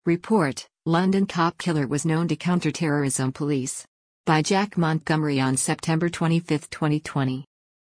Report: London cop killer was known to counter-terrorism police. By Jack Montgomery on September 25, 2020.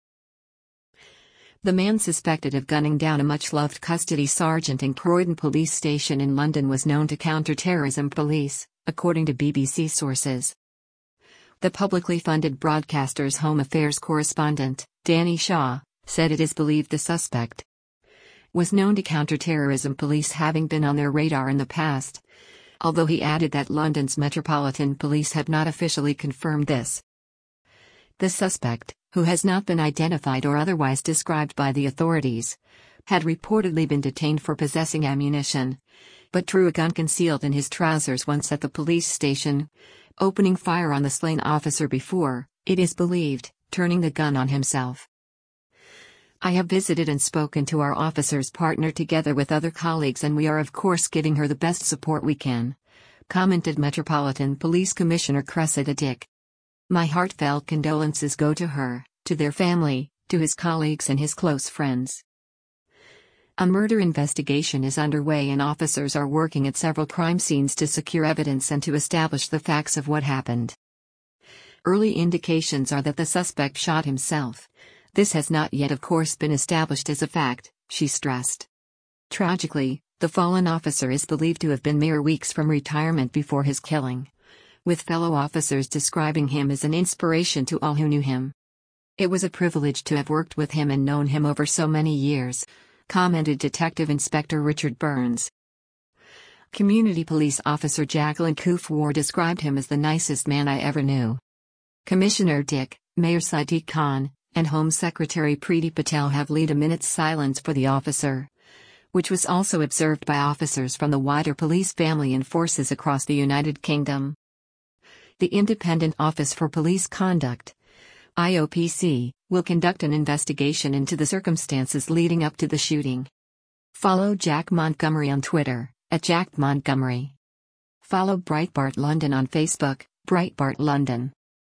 The man suspected of gunning down a much-loved custody sergeant in Croydon Police Station in London was known to counter-terrorism police, according to BBC sources. The publicly funded broadcaster's Home Affairs correspondent, Danny Shaw, said it is believed the suspect was known to counter-terrorism police, having been on their radar in the past, although he added that London's Metropolitan Police have not officially confirmed this. The suspect, who has not been identified or otherwise described by the authorities, had reportedly been detained for possessing ammunition, but drew a gun concealed in his trousers once at the police station, opening fire on the slain officer before, it is believed, turning the gun on himself. I have visited and spoken to our officer's partner together with other colleagues, and we are of course giving her the best support we can, commented Metropolitan Police Commissioner Cressida Dick. My heartfelt condolences go to her, to their family, to his colleagues and his close friends. A murder investigation is underway and officers are working at several crime scenes to secure evidence and to establish the facts of what happened. Early indications are that the suspect shot himself. This has not yet, of course, been established as a fact, she stressed. Tragically, the fallen officer is believed to have been mere weeks from retirement before his killing, with fellow officers describing him as an inspiration to all who knew him. It was a privilege to have worked with him and known him over so many years, commented Detective Inspector Richard Burns. Community Police Officer Jacqueline Kufwar described him as the nicest man I ever knew. Commissioner Dick, Mayor Sadiq Khan, and Home Secretary Preeti Patel have led a minute's silence for the officer, which was also observed by officers from the wider police family and forces across the United Kingdom. The Independent Office for Police Conduct, IOPC, will conduct an investigation into the circumstances leading up to the shooting. Follow Jack Montgomery on Twitter, @JackMontgomery. Follow Breitbart London on Facebook, Breitbart London.